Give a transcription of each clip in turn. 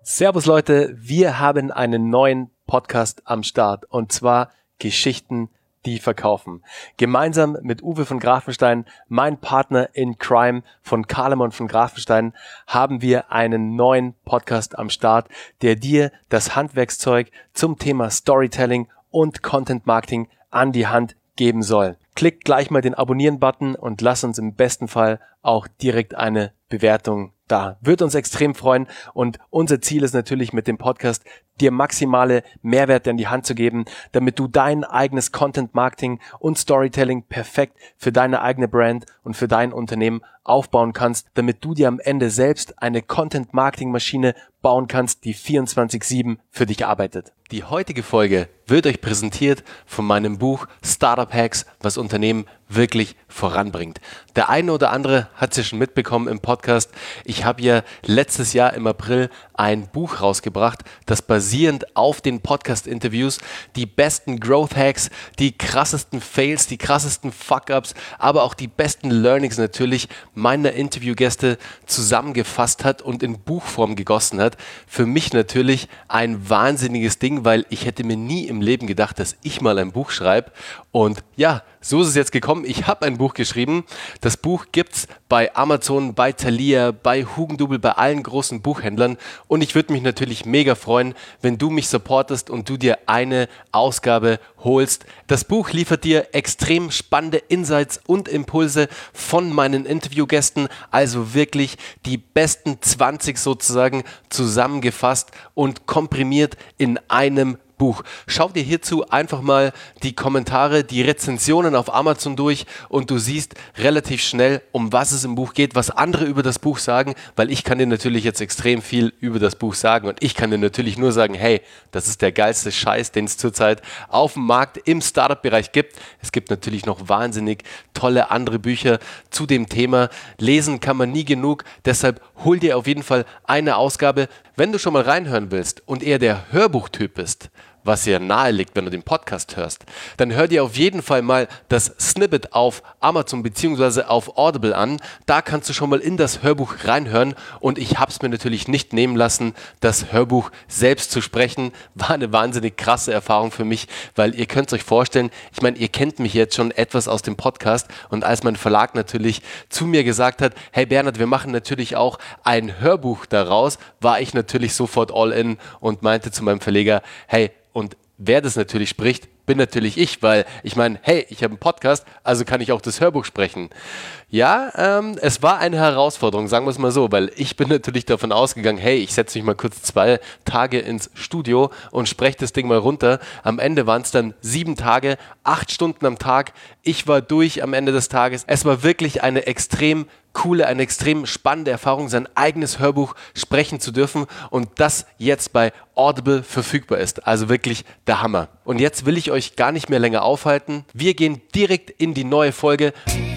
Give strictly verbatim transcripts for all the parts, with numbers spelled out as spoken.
Servus Leute, wir haben einen neuen Podcast am Start und zwar Geschichten, die verkaufen. Gemeinsam mit Uwe von Grafenstein, mein Partner in Crime von Karlemon von Grafenstein, haben wir einen neuen Podcast am Start, der dir das Handwerkszeug zum Thema Storytelling und Content Marketing an die Hand geben soll. Klick gleich mal den Abonnieren-Button und lass uns im besten Fall auch direkt eine Bewertung da. Wird uns extrem freuen und unser Ziel ist natürlich mit dem Podcast, dir maximale Mehrwerte in die Hand zu geben, damit du dein eigenes Content-Marketing und Storytelling perfekt für deine eigene Brand und für dein Unternehmen aufbauen kannst, damit du dir am Ende selbst eine Content-Marketing-Maschine bauen kannst, die vierundzwanzig sieben für dich arbeitet. Die heutige Folge wird euch präsentiert von meinem Buch Startup Hacks, was Unternehmen wirklich voranbringt. Der eine oder andere hat es ja schon mitbekommen im Podcast. Ich habe ja letztes Jahr im April ein Buch rausgebracht, das basierend auf den Podcast-Interviews die besten Growth-Hacks, die krassesten Fails, die krassesten Fuck-Ups, aber auch die besten Learnings natürlich meiner Interviewgäste zusammengefasst hat und in Buchform gegossen hat. Für mich natürlich ein wahnsinniges Ding, weil ich hätte mir nie im Leben gedacht, dass ich mal ein Buch schreibe. Und ja, so ist es jetzt gekommen. Ich habe ein Buch geschrieben. Das Buch gibt's bei Amazon, bei Thalia, bei Hugendubel, bei allen großen Buchhändlern. Und ich würde mich natürlich mega freuen, wenn du mich supportest und du dir eine Ausgabe holst. Das Buch liefert dir extrem spannende Insights und Impulse von meinen Interviewgästen. Also wirklich die besten zwanzig sozusagen zusammengefasst und komprimiert in einem Buch. Schau dir hierzu einfach mal die Kommentare, die Rezensionen auf Amazon durch und du siehst relativ schnell, um was es im Buch geht, was andere über das Buch sagen, weil ich kann dir natürlich jetzt extrem viel über das Buch sagen und ich kann dir natürlich nur sagen, hey, das ist der geilste Scheiß, den es zurzeit auf dem Markt im Startup-Bereich gibt. Es gibt natürlich noch wahnsinnig tolle andere Bücher zu dem Thema. Lesen kann man nie genug, deshalb hol dir auf jeden Fall eine Ausgabe. Wenn du schon mal reinhören willst und eher der Hörbuchtyp bist, was ja nahe liegt, wenn du den Podcast hörst, dann hör dir auf jeden Fall mal das Snippet auf Amazon bzw. auf Audible an. Da kannst du schon mal in das Hörbuch reinhören und ich habe es mir natürlich nicht nehmen lassen, das Hörbuch selbst zu sprechen. War eine wahnsinnig krasse Erfahrung für mich, weil ihr könnt es euch vorstellen, ich meine, ihr kennt mich jetzt schon etwas aus dem Podcast und als mein Verlag natürlich zu mir gesagt hat, hey Bernhard, wir machen natürlich auch ein Hörbuch daraus, war ich natürlich sofort all in und meinte zu meinem Verleger, hey, und wer das natürlich spricht, bin natürlich ich, weil ich meine, hey, ich habe einen Podcast, also kann ich auch das Hörbuch sprechen. Ja, ähm, es war eine Herausforderung, sagen wir es mal so, weil ich bin natürlich davon ausgegangen, hey, ich setze mich mal kurz zwei Tage ins Studio und spreche das Ding mal runter. Am Ende waren es dann sieben Tage, acht Stunden am Tag. Ich war durch am Ende des Tages. Es war wirklich eine extrem coole, eine extrem spannende Erfahrung, sein eigenes Hörbuch sprechen zu dürfen und das jetzt bei Audible verfügbar ist. Also wirklich der Hammer. Und jetzt will ich euch gar nicht mehr länger aufhalten. Wir gehen direkt in die neue Folge.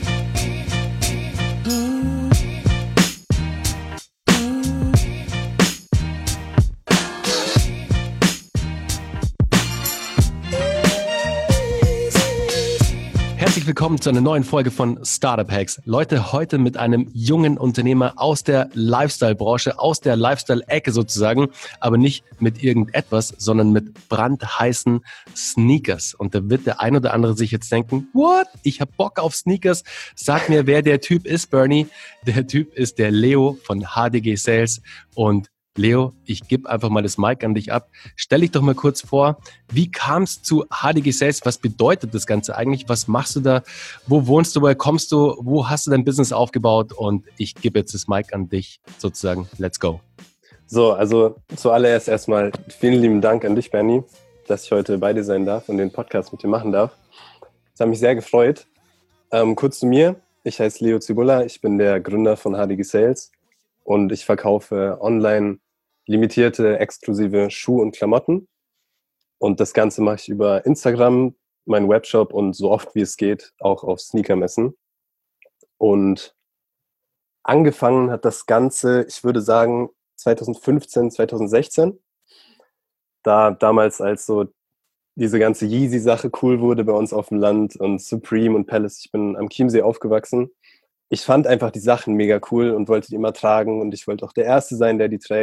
Herzlich willkommen zu einer neuen Folge von Startup Hacks. Leute, heute mit einem jungen Unternehmer aus der Lifestyle-Branche, aus der Lifestyle-Ecke sozusagen, aber nicht mit irgendetwas, sondern mit brandheißen Sneakers. Und da wird der ein oder andere sich jetzt denken, what? Ich hab Bock auf Sneakers. Sag mir, wer der Typ ist, Bernie. Der Typ ist der Leo von H D G Sales und Leo, ich gebe einfach mal das Mic an dich ab. Stell dich doch mal kurz vor, wie kam es zu H D G Sales? Was bedeutet das Ganze eigentlich? Was machst du da? Wo wohnst du? Woher kommst du? Wo hast du dein Business aufgebaut? Und ich gebe jetzt das Mic an dich sozusagen. Let's go. So, also zuallererst erstmal vielen lieben Dank an dich, Bernie, dass ich heute bei dir sein darf und den Podcast mit dir machen darf. Das hat mich sehr gefreut. Ähm, kurz zu mir. Ich heiße Leo Zibulla. Ich bin der Gründer von H D G Sales und ich verkaufe online limitierte, exklusive Schuhe und Klamotten. Und das Ganze mache ich über Instagram, meinen Webshop und so oft wie es geht auch auf Sneakermessen. Und angefangen hat das Ganze, ich würde sagen, zwanzig fünfzehn, zwanzig sechzehn. Da damals, als so diese ganze Yeezy-Sache cool wurde bei uns auf dem Land und Supreme und Palace. Ich bin am Chiemsee aufgewachsen. Ich fand einfach die Sachen mega cool und wollte die immer tragen und ich wollte auch der Erste sein, der die trägt.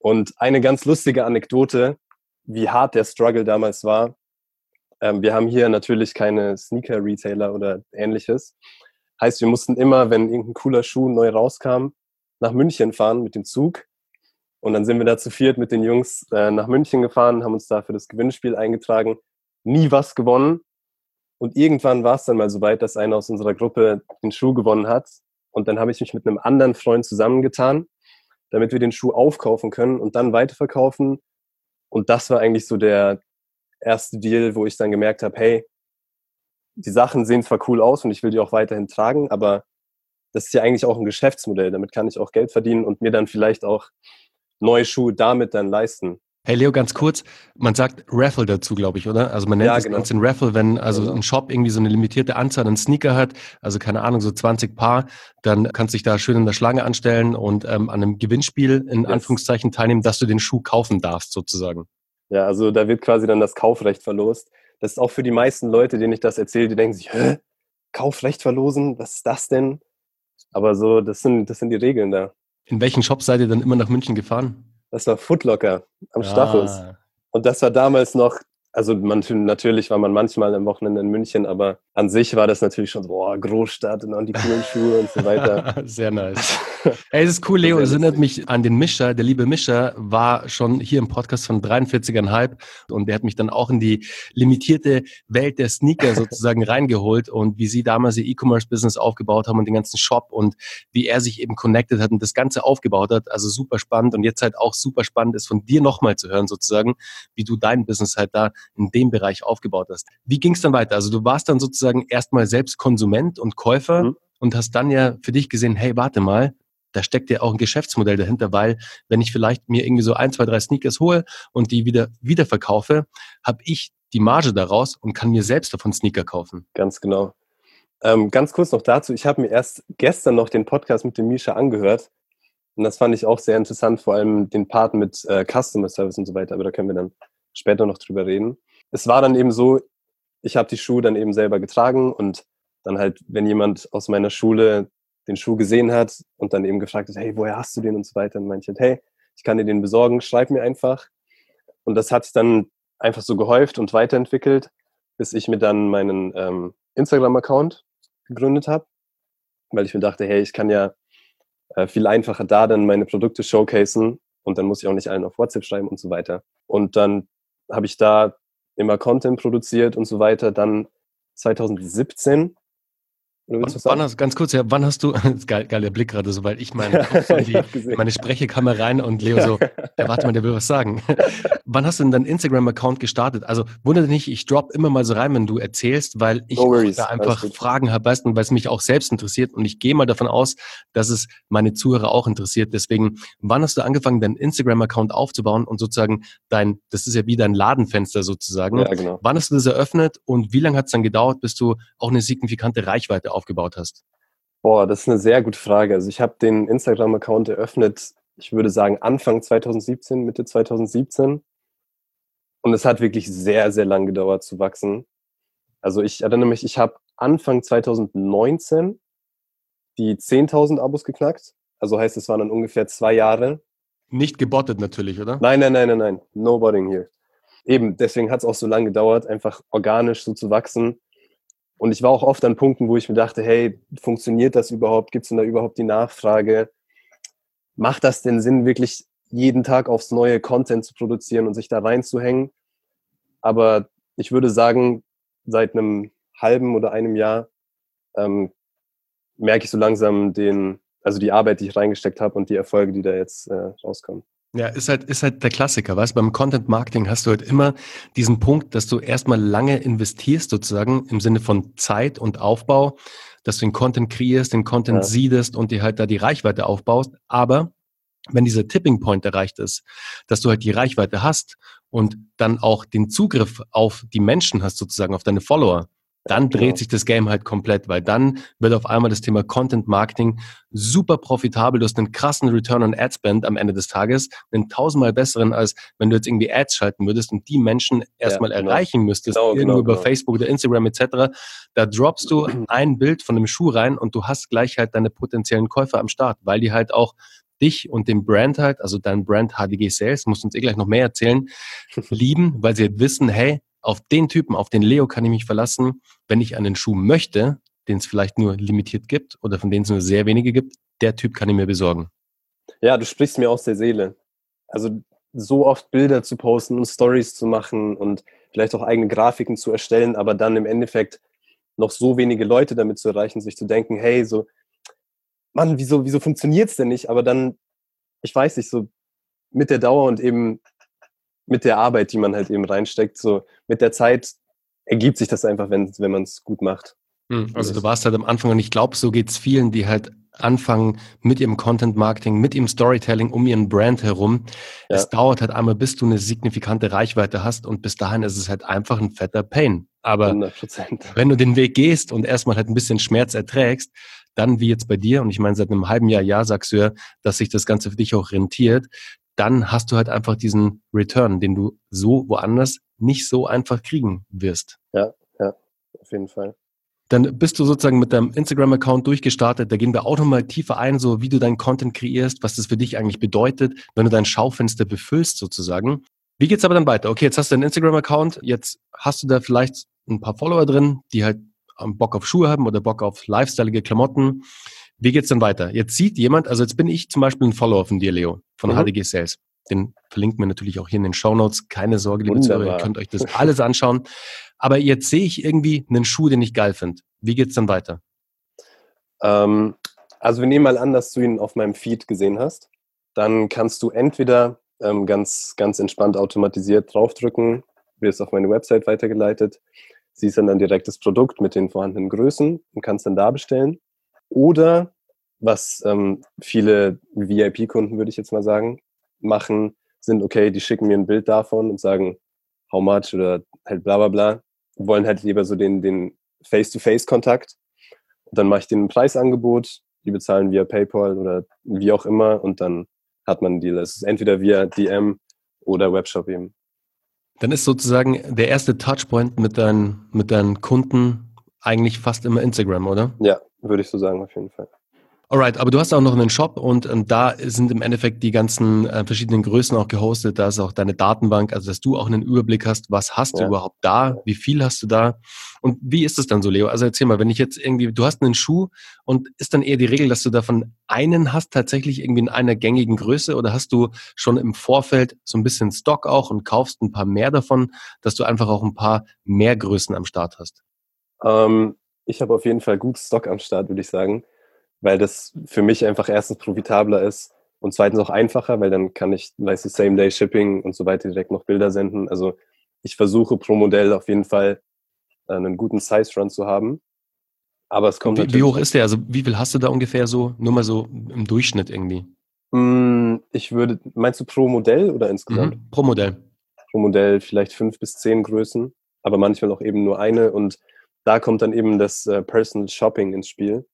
Und eine ganz lustige Anekdote, wie hart der Struggle damals war. Ähm, wir haben hier natürlich keine Sneaker-Retailer oder ähnliches. Heißt, wir mussten immer, wenn irgendein cooler Schuh neu rauskam, nach München fahren mit dem Zug. Und dann sind wir da zu viert mit den Jungs äh, nach München gefahren, haben uns da für das Gewinnspiel eingetragen. Nie was gewonnen. Und irgendwann war es dann mal so weit, dass einer aus unserer Gruppe den Schuh gewonnen hat. Und dann habe ich mich mit einem anderen Freund zusammengetan, damit wir den Schuh aufkaufen können und dann weiterverkaufen. Und das war eigentlich so der erste Deal, wo ich dann gemerkt habe, hey, die Sachen sehen zwar cool aus und ich will die auch weiterhin tragen, aber das ist ja eigentlich auch ein Geschäftsmodell. Damit kann ich auch Geld verdienen und mir dann vielleicht auch neue Schuhe damit dann leisten. Hey Leo, ganz kurz, man sagt Raffle dazu, glaube ich, oder? Also man nennt Ja, das genau. Ganze ein Raffle, wenn also Genau. ein Shop irgendwie so eine limitierte Anzahl an Sneaker hat, also keine Ahnung, so zwanzig Paar, dann kannst du dich da schön in der Schlange anstellen und ähm, an einem Gewinnspiel in Yes. Anführungszeichen teilnehmen, dass du den Schuh kaufen darfst, sozusagen. Ja, also da wird quasi dann das Kaufrecht verlost. Das ist auch für die meisten Leute, denen ich das erzähle, die denken sich, hä? Kaufrecht verlosen? Was ist das denn? Aber so, das sind, das sind die Regeln da. In welchen Shop seid ihr dann immer nach München gefahren? Das war Foot Locker am Ah. Stachus. Und das war damals noch, also man, natürlich war man manchmal am Wochenende in München, aber an sich war das natürlich schon so, boah, Großstadt und die coolen Schuhe und so weiter. Sehr nice. Ey, es ist cool, Leo. Es erinnert mich an den Mischer. Der liebe Mischer war schon hier im Podcast von dreiundvierzig Komma fünf und der hat mich dann auch in die limitierte Welt der Sneaker sozusagen reingeholt und wie sie damals ihr E-Commerce-Business aufgebaut haben und den ganzen Shop und wie er sich eben connected hat und das Ganze aufgebaut hat. Also super spannend und jetzt halt auch super spannend ist von dir nochmal zu hören sozusagen, wie du dein Business halt da in dem Bereich aufgebaut hast. Wie ging es dann weiter? Also du warst dann sozusagen erstmal selbst Konsument und Käufer mhm. und hast dann ja für dich gesehen, hey, warte mal, da steckt ja auch ein Geschäftsmodell dahinter, weil wenn ich vielleicht mir irgendwie so ein, zwei, drei Sneakers hole und die wieder, wieder verkaufe, habe ich die Marge daraus und kann mir selbst davon Sneaker kaufen. Ganz genau. Ähm, ganz kurz noch dazu, ich habe mir erst gestern noch den Podcast mit dem Mischa angehört und das fand ich auch sehr interessant, vor allem den Part mit äh, Customer Service und so weiter, aber da können wir dann später noch drüber reden. Es war dann eben so, ich habe die Schuhe dann eben selber getragen und dann halt, wenn jemand aus meiner Schule den Schuh gesehen hat und dann eben gefragt hat, hey, woher hast du den und so weiter, dann meinte ich halt, hey, ich kann dir den besorgen, schreib mir einfach. Und das hat sich dann einfach so gehäuft und weiterentwickelt, bis ich mir dann meinen ähm, Instagram-Account gegründet habe, weil ich mir dachte, hey, ich kann ja äh, viel einfacher da dann meine Produkte showcasen und dann muss ich auch nicht allen auf WhatsApp schreiben und so weiter. Und dann habe ich da immer Content produziert und so weiter. Dann zwanzig siebzehn. Wann, wann hast, ganz kurz, ja, wann hast du, das ist geil, geil der Blick gerade so, weil ich meine, so die, meine Sprechkamera rein und Leo so, ja, warte mal, der will was sagen. Wann hast du denn deinen Instagram-Account gestartet? Also wundert dich nicht, ich drop immer mal so rein, wenn du erzählst, weil ich no worries, da einfach Fragen habe, weißt du, weil es mich auch selbst interessiert und ich gehe mal davon aus, dass es meine Zuhörer auch interessiert. Deswegen, wann hast du angefangen, deinen Instagram-Account aufzubauen und sozusagen dein, das ist ja wie dein Ladenfenster sozusagen. Ja, genau. Wann hast du das eröffnet und wie lange hat es dann gedauert, bis du auch eine signifikante Reichweite aufgebaut hast? Boah, das ist eine sehr gute Frage. Also ich habe den Instagram-Account eröffnet, ich würde sagen Anfang zwanzig siebzehn, Mitte zwanzig siebzehn. Und es hat wirklich sehr, sehr lang gedauert zu wachsen. Also ich erinnere mich, ich habe Anfang zwanzig neunzehn die zehntausend Abos geknackt. Also heißt, es waren dann ungefähr zwei Jahre. Nicht gebottet natürlich, oder? Nein, nein, nein, nein, nein. No botting here. Eben, deswegen hat es auch so lange gedauert, einfach organisch so zu wachsen. Und ich war auch oft an Punkten, wo ich mir dachte, hey, funktioniert das überhaupt? Gibt es denn da überhaupt die Nachfrage? Macht das denn Sinn, wirklich jeden Tag aufs neue Content zu produzieren und sich da reinzuhängen? Aber ich würde sagen, seit einem halben oder einem Jahr ähm, merke ich so langsam den, also die Arbeit, die ich reingesteckt habe und die Erfolge, die da jetzt äh, rauskommen. Ja, ist halt, ist halt der Klassiker, weißt du, beim Content Marketing hast du halt immer diesen Punkt, dass du erstmal lange investierst sozusagen im Sinne von Zeit und Aufbau, dass du den Content kreierst, den Content ja. siedest und dir halt da die Reichweite aufbaust. Aber wenn dieser Tipping Point erreicht ist, dass du halt die Reichweite hast und dann auch den Zugriff auf die Menschen hast sozusagen, auf deine Follower, dann dreht genau. sich das Game halt komplett, weil dann wird auf einmal das Thema Content Marketing super profitabel. Du hast einen krassen Return on Ad Spend am Ende des Tages, einen tausendmal besseren, als wenn du jetzt irgendwie Ads schalten würdest und die Menschen erstmal ja, genau. erreichen müsstest, genau, irgendwo genau, über genau. Facebook oder Instagram et cetera. Da droppst du ein Bild von einem Schuh rein und du hast gleich halt deine potenziellen Käufer am Start, weil die halt auch dich und den Brand halt, also dein Brand H D G Sales, musst uns eh gleich noch mehr erzählen, lieben, weil sie halt wissen, hey, auf den Typen, auf den Leo kann ich mich verlassen, wenn ich einen Schuh möchte, den es vielleicht nur limitiert gibt oder von denen es nur sehr wenige gibt, der Typ kann ich mir besorgen. Ja, du sprichst mir aus der Seele. Also so oft Bilder zu posten und Stories zu machen und vielleicht auch eigene Grafiken zu erstellen, aber dann im Endeffekt noch so wenige Leute damit zu erreichen, sich zu denken, hey, so, Mann, wieso, wieso funktioniert es denn nicht? Aber dann, ich weiß nicht, so mit der Dauer und eben mit der Arbeit, die man halt eben reinsteckt, so mit der Zeit ergibt sich das einfach, wenn, wenn man es gut macht. Also du warst halt am Anfang und ich glaube, so geht's vielen, die halt anfangen mit ihrem Content-Marketing, mit ihrem Storytelling um ihren Brand herum. Ja. Es dauert halt einmal, bis du eine signifikante Reichweite hast und bis dahin ist es halt einfach ein fetter Pain. Aber hundert Prozent. Wenn du den Weg gehst und erstmal halt ein bisschen Schmerz erträgst, dann wie jetzt bei dir, und ich meine seit einem halben Jahr, ja, sagst du ja, dass sich das Ganze für dich auch rentiert, dann hast du halt einfach diesen Return, den du so woanders nicht so einfach kriegen wirst. Ja, ja, auf jeden Fall. Dann bist du sozusagen mit deinem Instagram-Account durchgestartet. Da gehen wir auch nochmal tiefer ein, so wie du deinen Content kreierst, was das für dich eigentlich bedeutet, wenn du dein Schaufenster befüllst sozusagen. Wie geht's aber dann weiter? Okay, jetzt hast du einen Instagram-Account, jetzt hast du da vielleicht ein paar Follower drin, die halt Bock auf Schuhe haben oder Bock auf lifestyleige Klamotten. Wie geht's dann weiter? Jetzt sieht jemand, also jetzt bin ich zum Beispiel ein Follower von dir, Leo, von mhm. H D G Sales. Den verlinken wir natürlich auch hier in den Shownotes. Keine Sorge, liebe Zuhörer, ihr könnt euch das alles anschauen. Aber jetzt sehe ich irgendwie einen Schuh, den ich geil finde. Wie geht's dann weiter? Ähm, also wir nehmen mal an, dass du ihn auf meinem Feed gesehen hast. Dann kannst du entweder ähm, ganz, ganz entspannt automatisiert draufdrücken, wirst auf meine Website weitergeleitet, siehst dann, dann direkt das Produkt mit den vorhandenen Größen und kannst dann da bestellen. Oder, was ähm, viele V I P-Kunden, würde ich jetzt mal sagen, machen, sind okay, die schicken mir ein Bild davon und sagen, how much oder halt bla bla bla, wollen halt lieber so den, den Face-to-Face-Kontakt. Und dann mache ich denen ein Preisangebot, die bezahlen via PayPal oder wie auch immer und dann hat man einen Deal. Es ist entweder via D M oder Webshop eben. Dann ist sozusagen der erste Touchpoint mit deinen, mit deinen Kunden eigentlich fast immer Instagram, oder? Ja, würde ich so sagen, auf jeden Fall. Alright, aber du hast auch noch einen Shop und ähm, da sind im Endeffekt die ganzen äh, verschiedenen Größen auch gehostet. Da ist auch deine Datenbank, also dass du auch einen Überblick hast, was hast ja. du überhaupt da, wie viel hast du da und wie ist es dann so, Leo? Also erzähl mal, wenn ich jetzt irgendwie, du hast einen Schuh und ist dann eher die Regel, dass du davon einen hast, tatsächlich irgendwie in einer gängigen Größe oder hast du schon im Vorfeld so ein bisschen Stock auch und kaufst ein paar mehr davon, dass du einfach auch ein paar mehr Größen am Start hast? Ähm, ich habe auf jeden Fall gut Stock am Start, würde ich sagen. Weil das für mich einfach erstens profitabler ist und zweitens auch einfacher, weil dann kann ich, weißt du, Same-Day-Shipping und so weiter direkt noch Bilder senden. Also ich versuche pro Modell auf jeden Fall einen guten Size-Run zu haben. Aber es kommt wie, natürlich... Wie hoch ist der? Also wie viel hast du da ungefähr so? Nur mal so im Durchschnitt irgendwie. Ich würde, meinst du pro Modell oder insgesamt? Mhm, pro Modell. Pro Modell vielleicht fünf bis zehn Größen, aber manchmal auch eben nur eine. Und da kommt dann eben das äh, Personal Shopping ins Spiel.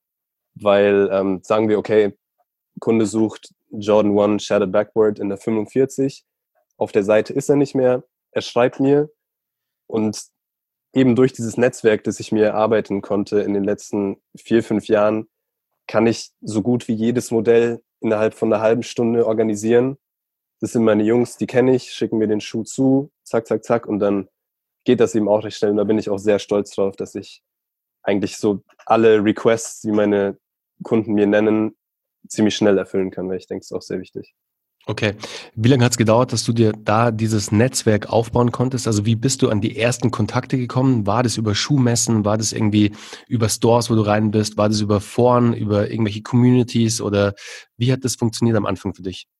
Weil, ähm, sagen wir, okay, Kunde sucht Jordan One Shattered Backward in der fünfundvierzig. Auf der Seite ist er nicht mehr. Er schreibt mir und eben durch dieses Netzwerk, das ich mir erarbeiten konnte in den letzten vier, fünf Jahren, kann ich so gut wie jedes Modell innerhalb von einer halben Stunde organisieren. Das sind meine Jungs, die kenne ich, schicken mir den Schuh zu, zack, zack, zack und dann geht das eben auch recht schnell und da bin ich auch sehr stolz drauf, dass ich eigentlich so alle Requests, die meine Kunden mir nennen, ziemlich schnell erfüllen kann, weil ich denke, es ist auch sehr wichtig. Okay. Wie lange hat es gedauert, dass du dir da dieses Netzwerk aufbauen konntest? Also wie bist du an die ersten Kontakte gekommen? War das über Schuhmessen? War das irgendwie über Stores, wo du rein bist? War das über Foren, über irgendwelche Communities? Oder wie hat das funktioniert am Anfang für dich?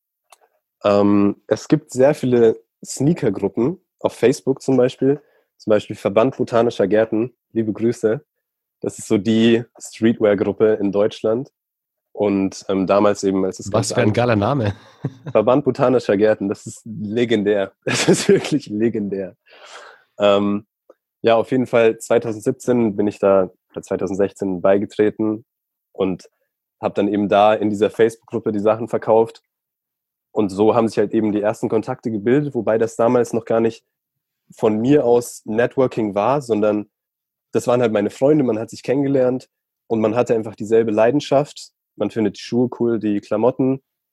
Ähm, es gibt sehr viele Sneaker-Gruppen, auf Facebook zum Beispiel. Zum Beispiel Verband Botanischer Gärten. Liebe Grüße. Das ist so die Streetwear-Gruppe in Deutschland. Und ähm, damals eben, als es Was für ein geiler Name. Verband Botanischer Gärten, das ist legendär. Das ist wirklich legendär. Ähm, ja, auf jeden Fall zwanzig siebzehn bin ich da, oder zwanzig sechzehn beigetreten und habe dann eben da in dieser Facebook-Gruppe die Sachen verkauft. Und so haben sich halt eben die ersten Kontakte gebildet, wobei das damals noch gar nicht von mir aus Networking war, sondern das waren halt meine Freunde, man hat sich kennengelernt und man hatte einfach dieselbe Leidenschaft. Man findet die Schuhe cool, die Klamotten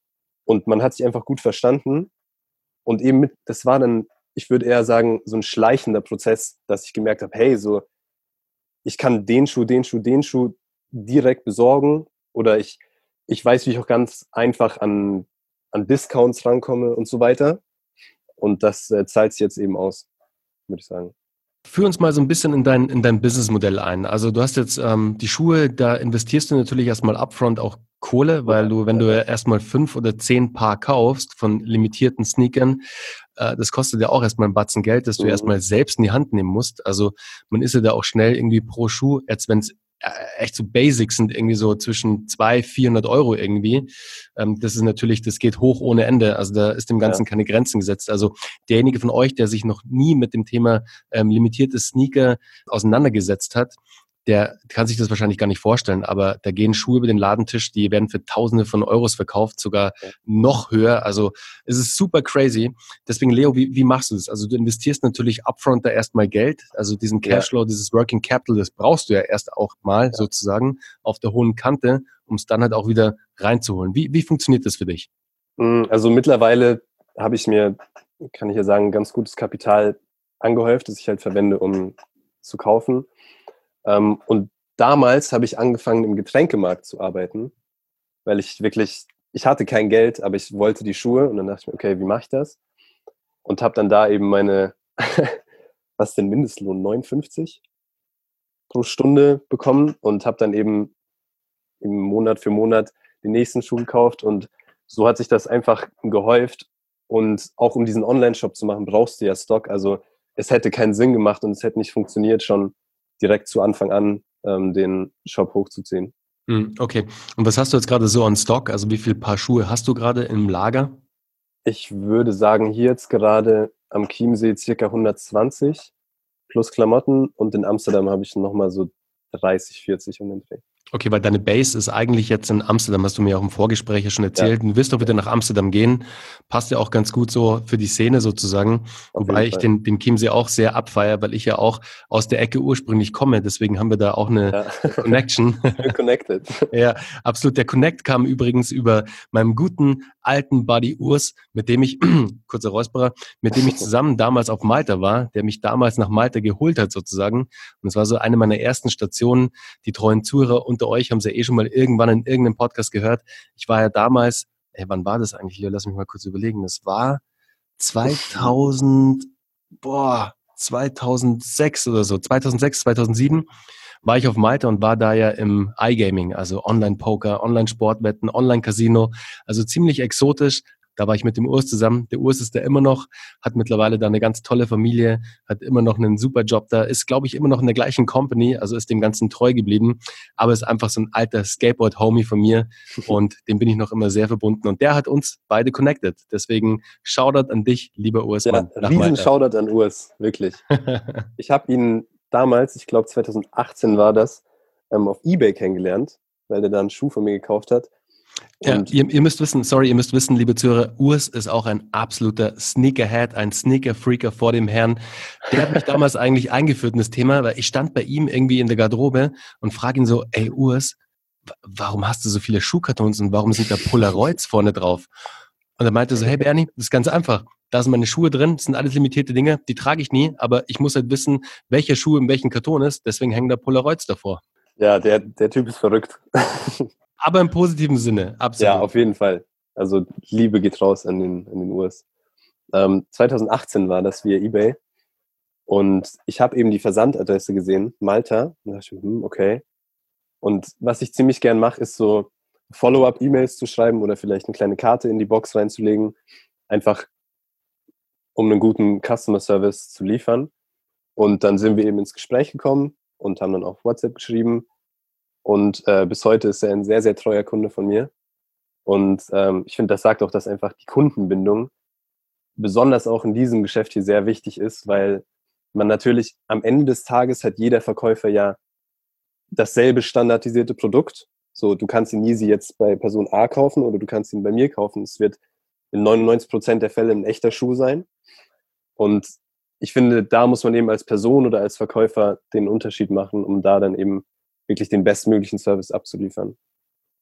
Und man hat sich einfach gut verstanden. Und eben mit, das war dann, ich würde eher sagen, so ein schleichender Prozess, dass ich gemerkt habe, hey, so, ich kann den Schuh, den Schuh, den Schuh direkt besorgen oder ich, ich weiß, wie ich auch ganz einfach an, an Discounts rankomme und so weiter. Und das äh, zahlt sich jetzt eben aus, würde ich sagen. Führ uns mal so ein bisschen in dein, in dein Businessmodell ein. Also du hast jetzt ähm, die Schuhe, da investierst du natürlich erstmal upfront auch Kohle, weil du, wenn du ja erstmal fünf oder zehn Paar kaufst von limitierten Sneakern, äh, das kostet ja auch erstmal ein Batzen Geld, das du Mhm. erstmal selbst in die Hand nehmen musst. Also man ist ja da auch schnell irgendwie pro Schuh, jetzt wenn es echt so Basics sind, irgendwie so zwischen zweihundert, vierhundert Euro irgendwie. Ähm, das ist natürlich, das geht hoch ohne Ende. Also da ist dem Ganzen Ja. keine Grenzen gesetzt. Also derjenige von euch, der sich noch nie mit dem Thema ähm, limitierte Sneaker auseinandergesetzt hat, der kann sich das wahrscheinlich gar nicht vorstellen, aber da gehen Schuhe über den Ladentisch, die werden für Tausende von Euros verkauft, sogar Ja. noch höher. Also es ist super crazy. Deswegen, Leo, wie, wie machst du das? Also du investierst natürlich upfront da erstmal Geld, also diesen Cashflow, ja. dieses Working Capital, das brauchst du ja erst auch mal ja. sozusagen auf der hohen Kante, um es dann halt auch wieder reinzuholen. Wie, wie funktioniert das für dich? Also mittlerweile habe ich mir, kann ich ja sagen, ganz gutes Kapital angehäuft, das ich halt verwende, um zu kaufen. Und damals habe ich angefangen, im Getränkemarkt zu arbeiten, weil ich wirklich, ich hatte kein Geld, aber ich wollte die Schuhe und dann dachte ich mir, okay, wie mache ich das? Und habe dann da eben meine, was ist denn Mindestlohn, neunundfünfzig pro Stunde bekommen und habe dann eben im Monat für Monat den nächsten Schuh gekauft und so hat sich das einfach gehäuft. Und auch um diesen Online-Shop zu machen, brauchst du ja Stock. Also es hätte keinen Sinn gemacht und es hätte nicht funktioniert, schon direkt zu Anfang an ähm, den Shop hochzuziehen. Okay. Und was hast du jetzt gerade so on Stock? Also wie viele Paar Schuhe hast du gerade im Lager? Ich würde sagen, hier jetzt gerade am Chiemsee circa hundertzwanzig plus Klamotten und in Amsterdam habe ich nochmal so dreißig, vierzig um den Dreh. Okay, weil deine Base ist eigentlich jetzt in Amsterdam, hast du mir auch im Vorgespräch ja schon erzählt. Ja. Du wirst doch wieder nach Amsterdam gehen. Passt ja auch ganz gut so für die Szene sozusagen. Auf Wobei ich den, den Chiemsee auch sehr abfeiere, weil ich ja auch aus der Ecke ursprünglich komme. Deswegen haben wir da auch eine ja. Connection. Connected. Ja, absolut. Der Connect kam übrigens über meinem guten alten Buddy Urs, mit dem ich, kurzer Räusperer, mit dem ich zusammen damals auf Malta war, der mich damals nach Malta geholt hat sozusagen. Und es war so eine meiner ersten Stationen. Die treuen Zuhörer unter euch haben es ja eh schon mal irgendwann in irgendeinem Podcast gehört. Ich war ja damals, ey, wann war das eigentlich? Lass mich mal kurz überlegen. Das war zweitausend, boah, zweitausendsechs oder so, zweitausendsechs, zweitausendsieben war ich auf Malta und war da ja im iGaming, also Online-Poker, Online-Sportwetten, Online-Casino, also ziemlich exotisch. Da war ich mit dem Urs zusammen. Der Urs ist da immer noch, hat mittlerweile da eine ganz tolle Familie, hat immer noch einen super Job da, ist, glaube ich, immer noch in der gleichen Company, also ist dem Ganzen treu geblieben, aber ist einfach so ein alter Skateboard-Homie von mir und dem bin ich noch immer sehr verbunden und der hat uns beide connected. Deswegen Shoutout an dich, lieber Urs. Ja, riesen Shoutout an Urs, wirklich. Ich habe ihn damals, ich glaube zweitausendachtzehn war das, ähm, auf eBay kennengelernt, weil der da einen Schuh von mir gekauft hat. Und ja, ihr, ihr müsst wissen, sorry, ihr müsst wissen, liebe Zuhörer, Urs ist auch ein absoluter Sneakerhead, ein Sneaker-Freaker vor dem Herrn. Der hat mich damals eigentlich eingeführt in das Thema, weil ich stand bei ihm irgendwie in der Garderobe und frage ihn so, ey Urs, warum hast du so viele Schuhkartons und warum sind da Polaroids vorne drauf? Und er meinte so, hey Bernie, das ist ganz einfach. Da sind meine Schuhe drin, das sind alles limitierte Dinge, die trage ich nie, aber ich muss halt wissen, welcher Schuh in welchem Karton ist, deswegen hängen da Polaroids davor. Ja, der, der Typ ist verrückt. Aber im positiven Sinne, absolut. Ja, auf jeden Fall. Also Liebe geht raus an den, an den Urs. Ähm, zweitausendachtzehn war das via eBay und ich habe eben die Versandadresse gesehen, Malta. Und da dachte ich, hm, okay. Und was ich ziemlich gern mache, ist so Follow-up-E-Mails zu schreiben oder vielleicht eine kleine Karte in die Box reinzulegen, einfach um einen guten Customer-Service zu liefern. Und dann sind wir eben ins Gespräch gekommen und haben dann auf WhatsApp geschrieben. Und äh, bis heute ist er ein sehr, sehr treuer Kunde von mir. Und ähm, ich finde, das sagt auch, dass einfach die Kundenbindung besonders auch in diesem Geschäft hier sehr wichtig ist, weil man natürlich am Ende des Tages hat jeder Verkäufer ja dasselbe standardisierte Produkt. So, du kannst ihn easy jetzt bei Person A kaufen oder du kannst ihn bei mir kaufen. Es wird in neunundneunzig Prozent der Fälle ein echter Schuh sein. Und ich finde, da muss man eben als Person oder als Verkäufer den Unterschied machen, um da dann eben wirklich den bestmöglichen Service abzuliefern.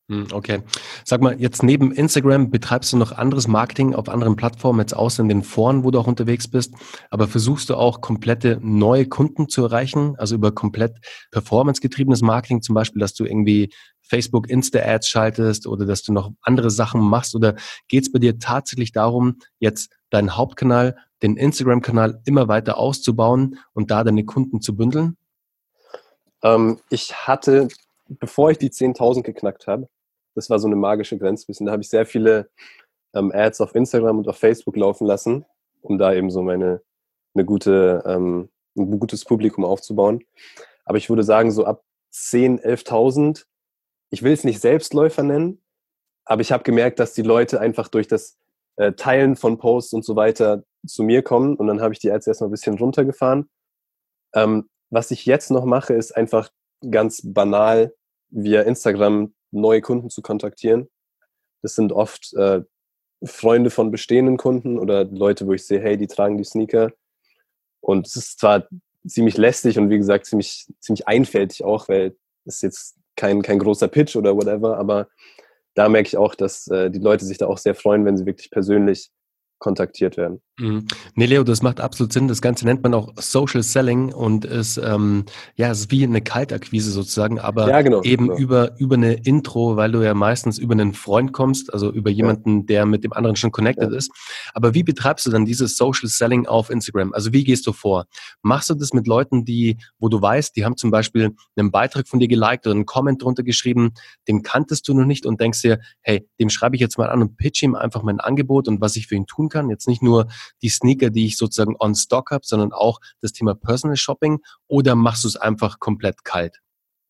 Okay. Sag mal, jetzt neben Instagram betreibst du noch anderes Marketing auf anderen Plattformen, jetzt außer in den Foren, wo du auch unterwegs bist, aber versuchst du auch komplette neue Kunden zu erreichen, also über komplett performancegetriebenes Marketing, zum Beispiel, dass du irgendwie Facebook Insta-Ads schaltest oder dass du noch andere Sachen machst, oder geht es bei dir tatsächlich darum, jetzt deinen Hauptkanal, den Instagram-Kanal immer weiter auszubauen und da deine Kunden zu bündeln? Ähm, ich hatte, bevor ich die zehntausend geknackt habe, das war so eine magische Grenze, da habe ich sehr viele ähm, Ads auf Instagram und auf Facebook laufen lassen, um da eben so meine eine gute, ähm, ein gutes Publikum aufzubauen. Aber ich würde sagen, so ab zehntausend, elftausend, ich will es nicht Selbstläufer nennen, aber ich habe gemerkt, dass die Leute einfach durch das äh, Teilen von Posts und so weiter zu mir kommen, und dann habe ich die Ads erstmal ein bisschen runtergefahren. Ähm, was ich jetzt noch mache, ist einfach ganz banal via Instagram neue Kunden zu kontaktieren. Das sind oft äh, Freunde von bestehenden Kunden oder Leute, wo ich sehe, hey, die tragen die Sneaker. Und es ist zwar ziemlich lästig und wie gesagt ziemlich, ziemlich einfältig auch, weil es jetzt kein, kein großer Pitch oder whatever, aber da merke ich auch, dass äh, die Leute sich da auch sehr freuen, wenn sie wirklich persönlich kontaktiert werden. Mhm. Nee, Leo, das macht absolut Sinn. Das Ganze nennt man auch Social Selling und ist, ähm, ja, es ist wie eine Kaltakquise sozusagen, aber Ja, genau, eben genau. über, über eine Intro, weil du ja meistens über einen Freund kommst, also über jemanden, ja, der mit dem anderen schon connected, ja, ist. Aber wie betreibst du dann dieses Social Selling auf Instagram? Also wie gehst du vor? Machst du das mit Leuten, die, wo du weißt, die haben zum Beispiel einen Beitrag von dir geliked oder einen Comment drunter geschrieben, den kanntest du noch nicht und denkst dir, hey, dem schreibe ich jetzt mal an und pitch ihm einfach mein Angebot und was ich für ihn tun kann. Jetzt nicht nur die Sneaker, die ich sozusagen on stock habe, sondern auch das Thema Personal Shopping, oder machst du es einfach komplett kalt?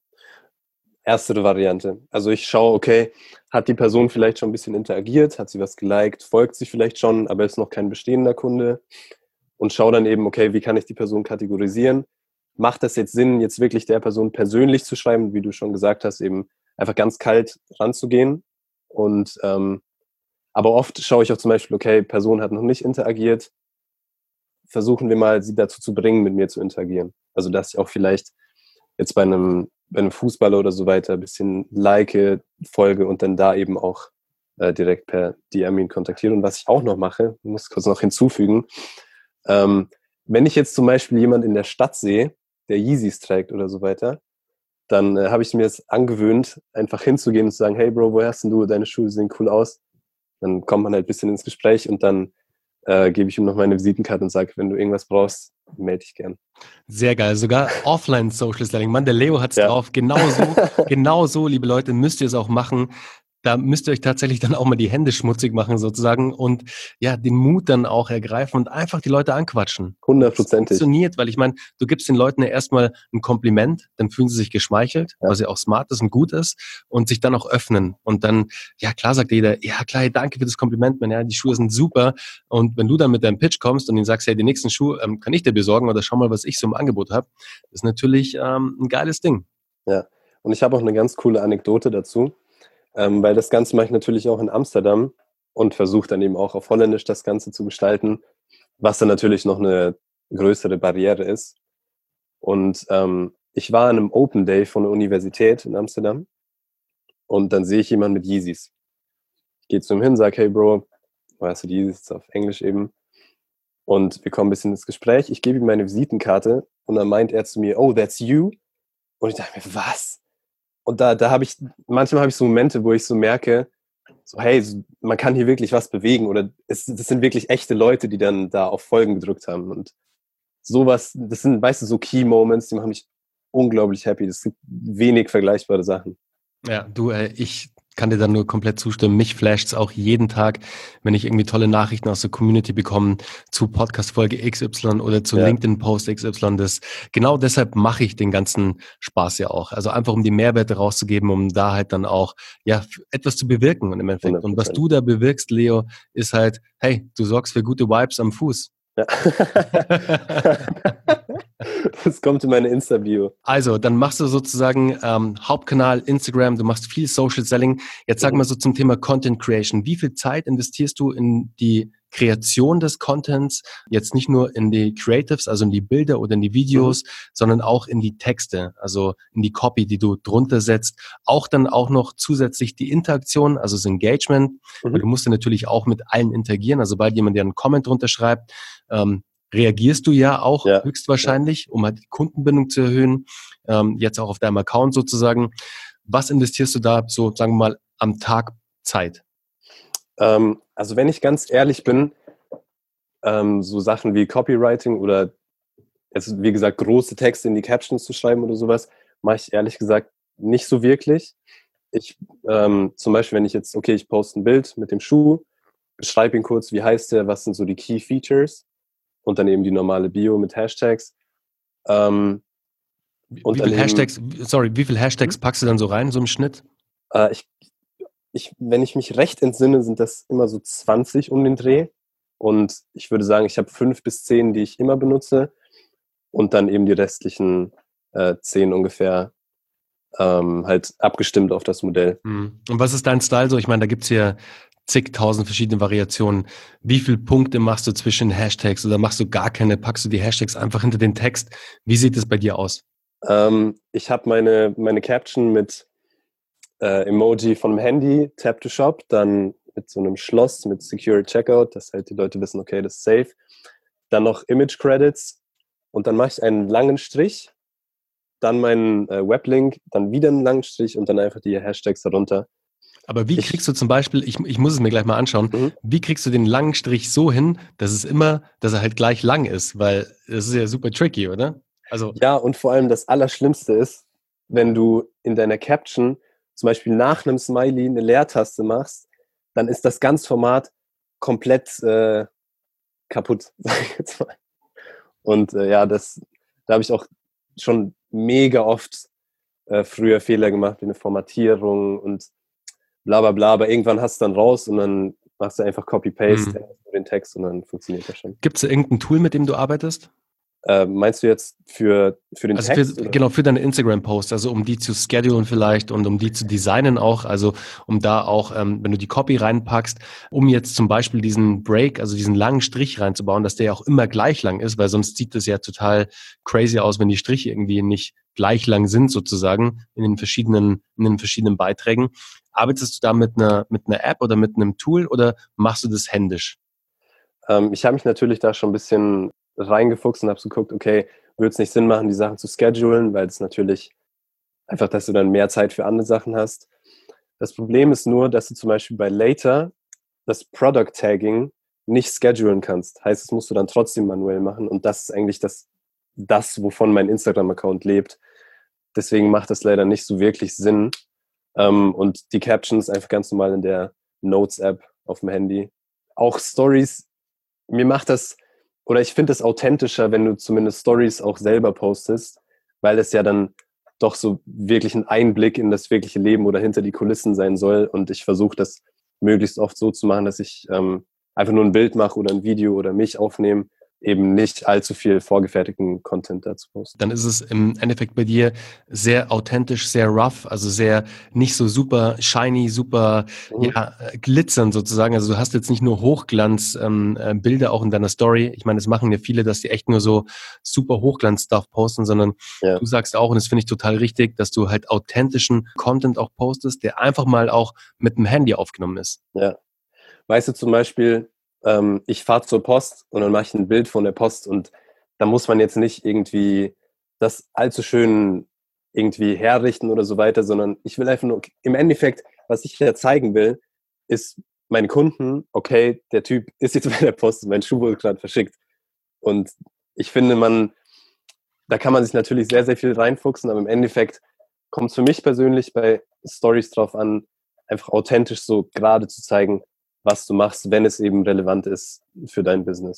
Erstere Variante. Also ich schaue, okay, hat die Person vielleicht schon ein bisschen interagiert, hat sie was geliked, folgt sie vielleicht schon, aber ist noch kein bestehender Kunde, und schaue dann eben, okay, wie kann ich die Person kategorisieren? Macht das jetzt Sinn, jetzt wirklich der Person persönlich zu schreiben, wie du schon gesagt hast, eben einfach ganz kalt ranzugehen? Und ähm, aber oft schaue ich auch zum Beispiel, okay, Person hat noch nicht interagiert, versuchen wir mal, sie dazu zu bringen, mit mir zu interagieren. Also dass ich auch vielleicht jetzt bei einem, bei einem Fußballer oder so weiter ein bisschen like, folge und dann da eben auch äh, direkt per D M ihn kontaktiere. Und was ich auch noch mache, muss ich kurz noch hinzufügen, ähm, wenn ich jetzt zum Beispiel jemand in der Stadt sehe, der Yeezys trägt oder so weiter, dann äh, habe ich mir es angewöhnt, einfach hinzugehen und zu sagen, hey Bro, woher hast denn du? Deine Schuhe sehen cool aus. Dann kommt man halt ein bisschen ins Gespräch und dann äh, gebe ich ihm noch meine Visitenkarte und sage, wenn du irgendwas brauchst, melde dich gern. Sehr geil, sogar Offline Social Selling. Mann, der Leo hat's, ja, drauf. Genauso, genauso, liebe Leute, müsst ihr es auch machen. Da müsst ihr euch tatsächlich dann auch mal die Hände schmutzig machen sozusagen und ja, den Mut dann auch ergreifen und einfach die Leute anquatschen. Hundertprozentig. Das funktioniert, weil ich meine, du gibst den Leuten ja erstmal ein Kompliment, dann fühlen sie sich geschmeichelt, ja, was ja auch smart ist und gut ist, und sich dann auch öffnen. Und dann, ja klar, sagt jeder, ja klar, danke für das Kompliment, man, ja, die Schuhe sind super. Und wenn du dann mit deinem Pitch kommst und ihnen sagst, ja, die nächsten Schuhe ähm, kann ich dir besorgen oder schau mal, was ich so im Angebot habe, ist natürlich ähm, ein geiles Ding. Ja, und ich habe auch eine ganz coole Anekdote dazu. Ähm, weil das Ganze mache ich natürlich auch in Amsterdam und versuche dann eben auch auf Holländisch das Ganze zu gestalten, was dann natürlich noch eine größere Barriere ist. Und ähm, ich war an einem Open Day von der Universität in Amsterdam und dann sehe ich jemanden mit Yeezys. Ich gehe zu ihm hin, sage, hey Bro, woher hast du die Yeezys? Auf Englisch eben. Und wir kommen ein bisschen ins Gespräch. Ich gebe ihm meine Visitenkarte und dann meint er zu mir, oh, that's you? Und ich dachte mir, was? Und da, da habe ich, manchmal habe ich so Momente, wo ich so merke, so hey, man kann hier wirklich was bewegen, oder es, das sind wirklich echte Leute, die dann da auf Folgen gedrückt haben. Und sowas, das sind, weißt du, so Key Moments, die machen mich unglaublich happy. Das sind wenig vergleichbare Sachen. Ja, du, äh, ich kann dir da nur komplett zustimmen. Mich flasht's auch jeden Tag, wenn ich irgendwie tolle Nachrichten aus der Community bekomme zu Podcast-Folge X Y oder zu ja. LinkedIn-Post X Y. Das, genau deshalb mache ich den ganzen Spaß ja auch. Also einfach, um die Mehrwerte rauszugeben, um da halt dann auch ja etwas zu bewirken im Endeffekt. hundert Prozent. Und was du da bewirkst, Leo, ist halt, hey, du sorgst für gute Vibes am Fuß. Ja. Das kommt in meine Insta-Bio. Also, dann machst du sozusagen ähm, Hauptkanal Instagram, du machst viel Social Selling. Jetzt sag mal so zum Thema Content Creation. Wie viel Zeit investierst du in die Kreation des Contents, jetzt nicht nur in die Creatives, also in die Bilder oder in die Videos, mhm. sondern auch in die Texte, also in die Copy, die du drunter setzt. Auch dann auch noch zusätzlich die Interaktion, also das Engagement, mhm. weil du musst ja natürlich auch mit allen interagieren. Also sobald jemand dir einen Comment drunter schreibt, ähm, reagierst du ja auch ja. höchstwahrscheinlich, um halt die Kundenbindung zu erhöhen, ähm, jetzt auch auf deinem Account sozusagen. Was investierst du da so, sagen wir mal, am Tag Zeit? Ähm, also wenn ich ganz ehrlich bin, ähm, so Sachen wie Copywriting oder jetzt, wie gesagt, große Texte in die Captions zu schreiben oder sowas, mache ich ehrlich gesagt nicht so wirklich. Ich, ähm, zum Beispiel, wenn ich jetzt, okay, ich poste ein Bild mit dem Schuh, beschreibe ihn kurz, wie heißt der, was sind so die Key Features und dann eben die normale Bio mit Hashtags. Ähm, und wie viele Hashtags, sorry, wie viele Hashtags hm? packst du dann so rein, so im Schnitt? Äh, ich, ich, wenn ich mich recht entsinne, sind das immer so zwanzig um den Dreh. Und ich würde sagen, ich habe fünf bis zehn, die ich immer benutze. Und dann eben die restlichen äh, zehn ungefähr ähm, halt abgestimmt auf das Modell. Und was ist dein Style so? Ich meine, da gibt's ja zigtausend verschiedene Variationen. Wie viele Punkte machst du zwischen Hashtags oder machst du gar keine? Packst du die Hashtags einfach hinter den Text? Wie sieht es bei dir aus? Ähm, ich habe meine, meine Caption mit äh, Emoji von dem Handy, Tap to Shop, dann mit so einem Schloss mit Secure Checkout, dass halt die Leute wissen, okay, das ist safe. Dann noch Image Credits und dann mache ich einen langen Strich, dann meinen äh, Weblink, dann wieder einen langen Strich und dann einfach die Hashtags darunter. Aber wie ich, kriegst du zum Beispiel, ich, ich muss es mir gleich mal anschauen, mhm. wie kriegst du den langen Strich so hin, dass es immer, dass er halt gleich lang ist? Weil das ist ja super tricky, oder? Also ja, und vor allem das Allerschlimmste ist, wenn du in deiner Caption zum Beispiel nach einem Smiley eine Leertaste machst, dann ist das Ganzformat komplett äh, kaputt, sag ich jetzt mal. Und äh, ja, das, da habe ich auch schon mega oft äh, früher Fehler gemacht, wie eine Formatierung und bla bla bla, aber irgendwann hast du dann raus und dann machst du einfach Copy-Paste mhm. den Text und dann funktioniert das schon. Gibt es irgendein Tool, mit dem du arbeitest? Äh, meinst du jetzt für, für den also Text? Für, genau, für deine Instagram-Posts, also um die zu schedulen vielleicht und um die zu designen auch, also um da auch, ähm, wenn du die Copy reinpackst, um jetzt zum Beispiel diesen Break, also diesen langen Strich reinzubauen, dass der ja auch immer gleich lang ist, weil sonst sieht das ja total crazy aus, wenn die Striche irgendwie nicht gleich lang sind sozusagen in den verschiedenen, in den verschiedenen Beiträgen. Arbeitest du da mit einer, mit einer App oder mit einem Tool oder machst du das händisch? Ähm, ich habe mich natürlich da schon ein bisschen reingefuchst und habe so geguckt, okay, würde es nicht Sinn machen, die Sachen zu schedulen, weil es natürlich einfach, dass du dann mehr Zeit für andere Sachen hast. Das Problem ist nur, dass du zum Beispiel bei Later das Product Tagging nicht schedulen kannst. Heißt, das musst du dann trotzdem manuell machen und das ist eigentlich das, das wovon mein Instagram-Account lebt. Deswegen macht das leider nicht so wirklich Sinn. Ähm, und die Captions einfach ganz normal in der Notes-App auf dem Handy. Auch Stories, mir macht das, oder ich finde es authentischer, wenn du zumindest Stories auch selber postest, weil es ja dann doch so wirklich ein Einblick in das wirkliche Leben oder hinter die Kulissen sein soll. Und ich versuche das möglichst oft so zu machen, dass ich ähm, einfach nur ein Bild mache oder ein Video oder mich aufnehme, eben nicht allzu viel vorgefertigten Content dazu posten. Dann ist es im Endeffekt bei dir sehr authentisch, sehr rough, also sehr nicht so super shiny, super mhm. ja, glitzern sozusagen. Also du hast jetzt nicht nur Hochglanz ähm, äh, Bilder auch in deiner Story. Ich meine, das machen ja viele, dass die echt nur so super Hochglanz-Stuff posten, sondern ja. du sagst auch, und das finde ich total richtig, dass du halt authentischen Content auch postest, der einfach mal auch mit dem Handy aufgenommen ist. Ja. Weißt du zum Beispiel, ähm, ich fahre zur Post und dann mache ich ein Bild von der Post und da muss man jetzt nicht irgendwie das allzu schön irgendwie herrichten oder so weiter, sondern ich will einfach nur, im Endeffekt, was ich ja zeigen will, ist meinen Kunden, okay, der Typ ist jetzt bei der Post und mein Schuh wurde gerade verschickt. Und ich finde, man, da kann man sich natürlich sehr, sehr viel reinfuchsen, aber im Endeffekt kommt es für mich persönlich bei Stories drauf an, einfach authentisch so gerade zu zeigen, was du machst, wenn es eben relevant ist für dein Business.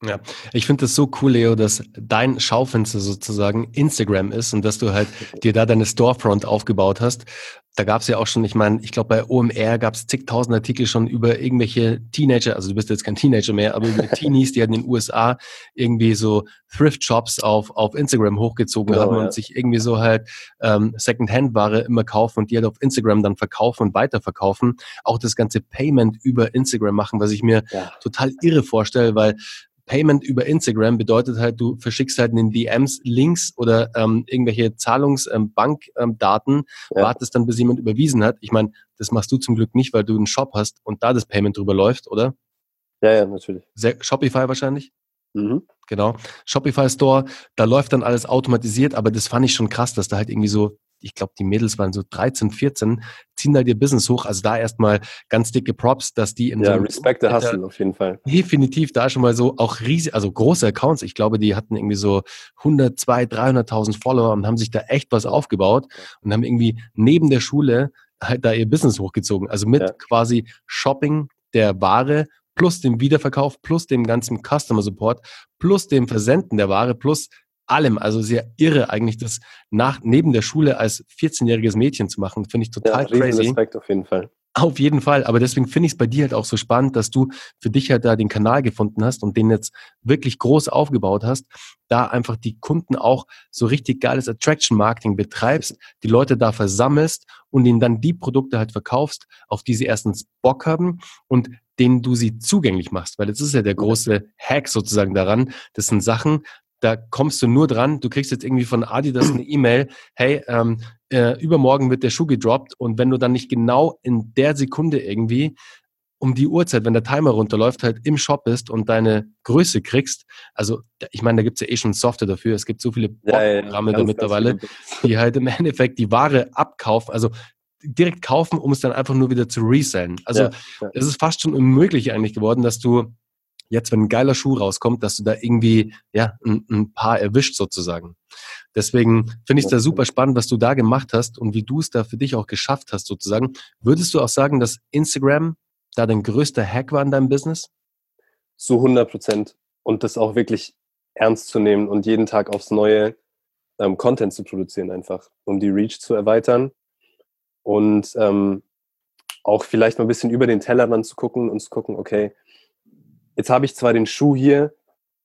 Ja, ich finde das so cool, Leo, dass dein Schaufenster sozusagen Instagram ist und dass du halt dir da deine Storefront aufgebaut hast. Da gab es ja auch schon, ich meine, ich glaube bei O M R gab es zigtausend Artikel schon über irgendwelche Teenager, also du bist jetzt kein Teenager mehr, aber über Teenies, die halt in den U S A irgendwie so Thrift-Shops auf, auf Instagram hochgezogen Genau, haben ja. und sich irgendwie so halt ähm, Second-Hand-Ware immer kaufen und die halt auf Instagram dann verkaufen und weiterverkaufen. Auch das ganze Payment über Instagram machen, was ich mir Ja, total irre vorstelle, weil Payment über Instagram bedeutet halt, du verschickst halt in den D Ms Links oder ähm, irgendwelche Zahlungsbankdaten, ähm, ja, wartest dann, bis jemand überwiesen hat. Ich meine, das machst du zum Glück nicht, weil du einen Shop hast und da das Payment drüber läuft, oder? ja, ja, natürlich. Sehr, Shopify wahrscheinlich? Mhm. Genau. Shopify Store, da läuft dann alles automatisiert, aber das fand ich schon krass, dass da halt irgendwie so, ich glaube, die Mädels waren so dreizehn, vierzehn, ziehen halt ihr Business hoch. Also da erstmal ganz dicke Props, dass die in Ja, so einem Respect the Alter Hustle auf jeden Fall. definitiv da schon mal so auch riesig, also große Accounts. Ich glaube, die hatten irgendwie so hundert, zweihundert, dreihunderttausend Follower und haben sich da echt was aufgebaut und haben irgendwie neben der Schule halt da ihr Business hochgezogen. Also Ja, mit quasi Shopping der Ware plus dem Wiederverkauf plus dem ganzen Customer Support plus dem Versenden der Ware plus allem. Also sehr irre eigentlich, das nach, neben der Schule als vierzehnjähriges Mädchen zu machen. Finde ich ja, total riesen crazy. Respekt auf jeden Fall. Auf jeden Fall, aber deswegen finde ich es bei dir halt auch so spannend, dass du für dich halt da den Kanal gefunden hast und den jetzt wirklich groß aufgebaut hast, da einfach die Kunden auch so richtig geiles Attraction Marketing betreibst, die Leute da versammelst und ihnen dann die Produkte halt verkaufst, auf die sie erstens Bock haben und denen du sie zugänglich machst, weil das ist ja der Ja, große Hack sozusagen daran. Das sind Sachen, da kommst du nur dran, du kriegst jetzt irgendwie von Adidas eine E-Mail, hey, ähm, äh, übermorgen wird der Schuh gedroppt und wenn du dann nicht genau in der Sekunde irgendwie um die Uhrzeit, wenn der Timer runterläuft, halt im Shop bist und deine Größe kriegst, also da- ich meine, da gibt's ja eh schon Software dafür, es gibt so viele ja, ja, ja, Bot-Programme da ganz, ganz viele mittlerweile, Bots. die halt im Endeffekt die Ware abkaufen, also direkt kaufen, um es dann einfach nur wieder zu resellen. Also Ja, ja, es ist fast schon unmöglich eigentlich geworden, dass du jetzt, wenn ein geiler Schuh rauskommt, dass du da irgendwie ja ein, ein Paar erwischt sozusagen. Deswegen finde ich es das da super stimmt. spannend, was du da gemacht hast und wie du es da für dich auch geschafft hast sozusagen. Würdest du auch sagen, dass Instagram da dein größter Hack war in deinem Business? Zu hundert Prozent. Und das auch wirklich ernst zu nehmen und jeden Tag aufs Neue ähm, Content zu produzieren einfach, um die Reach zu erweitern und ähm, auch vielleicht mal ein bisschen über den Tellerrand zu gucken und zu gucken, okay, jetzt habe ich zwar den Schuh hier,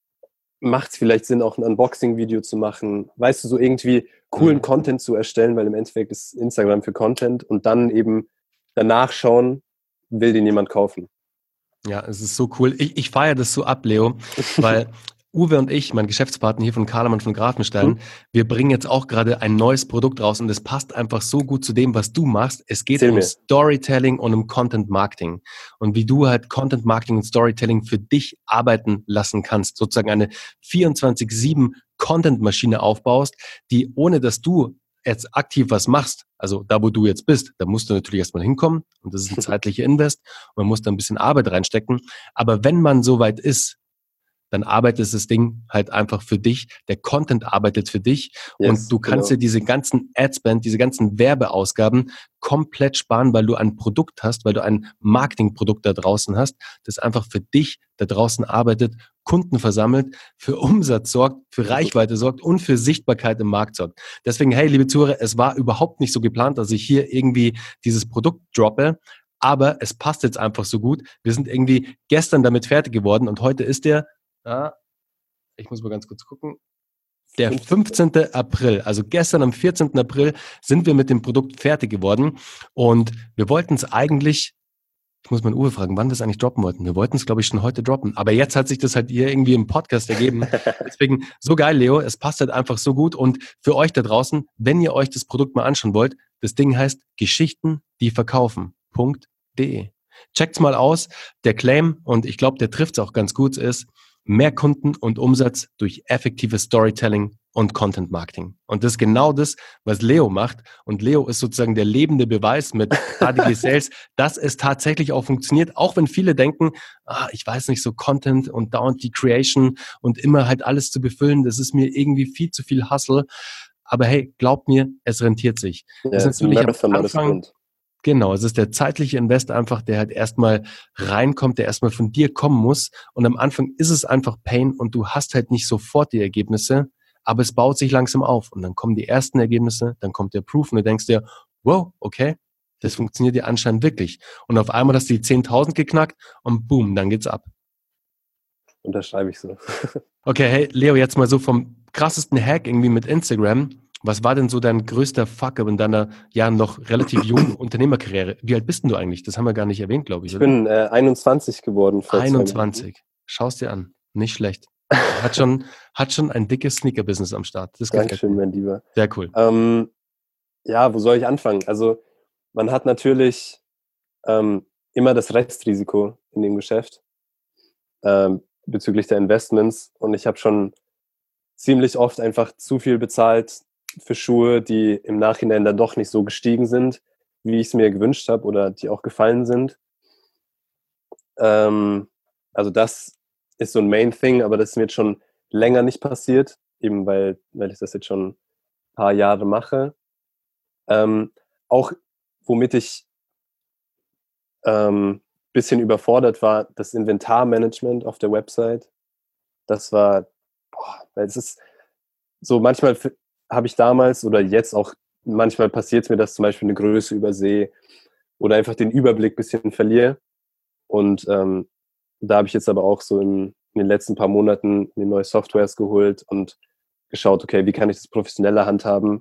macht es vielleicht Sinn, auch ein Unboxing-Video zu machen, weißt du, so irgendwie coolen Mhm. Content zu erstellen, weil im Endeffekt ist Instagram für Content und dann eben danach schauen, will den jemand kaufen. Ja, es ist so cool. Ich, ich feiere das so ab, Leo, weil Uwe und ich, mein Geschäftspartner hier von Kahlemann von Hm? Grafenstein, wir bringen jetzt auch gerade ein neues Produkt raus und es passt einfach so gut zu dem, was du machst. Es geht Erzähl um mir. Storytelling und um Content Marketing und wie du halt Content Marketing und Storytelling für dich arbeiten lassen kannst. Sozusagen eine vierundzwanzig sieben Content-Maschine aufbaust, die ohne dass du jetzt aktiv was machst, also da, wo du jetzt bist, da musst du natürlich erstmal hinkommen und das ist ein zeitlicher Invest und man muss da ein bisschen Arbeit reinstecken. Aber wenn man soweit ist, dann arbeitet das Ding halt einfach für dich. Der Content arbeitet für dich und Yes, du kannst genau. dir diese ganzen Adspend, diese ganzen Werbeausgaben komplett sparen, weil du ein Produkt hast, weil du ein Marketingprodukt da draußen hast, das einfach für dich da draußen arbeitet, Kunden versammelt, für Umsatz sorgt, für Reichweite sorgt und für Sichtbarkeit im Markt sorgt. Deswegen, hey, liebe Zuhörer, es war überhaupt nicht so geplant, dass ich hier irgendwie dieses Produkt droppe, aber es passt jetzt einfach so gut. Wir sind irgendwie gestern damit fertig geworden und heute ist der ja, ich muss mal ganz kurz gucken. Der fünfzehnten April, also gestern am vierzehnten April, sind wir mit dem Produkt fertig geworden und wir wollten es eigentlich, ich muss mal Uwe fragen, wann wir es eigentlich droppen wollten. Wir wollten es, glaube ich, schon heute droppen, aber jetzt hat sich das halt hier irgendwie im Podcast ergeben. Deswegen, so geil, Leo, es passt halt einfach so gut und für euch da draußen, wenn ihr euch das Produkt mal anschauen wollt, das Ding heißt Geschichten, die verkaufen. .de. Checkt's mal aus. Der Claim, und ich glaube, der trifft's auch ganz gut, ist mehr Kunden und Umsatz durch effektives Storytelling und Content Marketing. Und das ist genau das, was Leo macht. Und Leo ist sozusagen der lebende Beweis mit H D G Sales, dass es tatsächlich auch funktioniert. Auch wenn viele denken, ah, ich weiß nicht, so Content und dauernd die Creation und immer halt alles zu befüllen, das ist mir irgendwie viel zu viel Hustle. Aber hey, glaubt mir, es rentiert sich. Ja, Das es ist ist ein natürlich am Marathon, not a Anfang Sprint. Genau, es ist der zeitliche Invest einfach, der halt erstmal reinkommt, der erstmal von dir kommen muss. Und am Anfang ist es einfach Pain und du hast halt nicht sofort die Ergebnisse, aber es baut sich langsam auf. Und dann kommen die ersten Ergebnisse, dann kommt der Proof und du denkst dir, wow, okay, das funktioniert ja anscheinend wirklich. Und auf einmal hast du die zehntausend geknackt und boom, dann geht's ab. Unterschreibe ich so. Okay, hey, Leo, jetzt mal so vom krassesten Hack irgendwie mit Instagram. Was war denn so dein größter Fuck-up in deiner ja noch relativ jungen Unternehmerkarriere? Wie alt bist denn du eigentlich? Das haben wir gar nicht erwähnt, glaube ich, Ich oder? bin äh, einundzwanzig geworden vor zwei Monaten. einundzwanzig. Schau's dir an. Nicht schlecht. Hat schon, hat schon ein dickes Sneaker-Business am Start. Das gefällt Dankeschön, mir. mein Lieber. Sehr cool. Ähm, ja, wo soll ich anfangen? Also man hat natürlich ähm, immer das Restrisiko in dem Geschäft ähm, bezüglich der Investments. Und ich habe schon ziemlich oft einfach zu viel bezahlt für Schuhe, die im Nachhinein dann doch nicht so gestiegen sind, wie ich es mir gewünscht habe oder die auch gefallen sind. Ähm, also das ist so ein Main-Thing, aber das ist mir jetzt schon länger nicht passiert, eben weil, weil ich das jetzt schon ein paar Jahre mache. Ähm, auch womit ich ähm, bisschen überfordert war, das Inventarmanagement auf der Website. Das war, boah, weil es ist so, manchmal habe ich damals oder jetzt auch, manchmal passiert es mir, dass zum Beispiel eine Größe übersehe oder einfach den Überblick ein bisschen verliere. Und ähm, da habe ich jetzt aber auch so in, in den letzten paar Monaten mir neue Softwares geholt und geschaut, okay, wie kann ich das professioneller handhaben?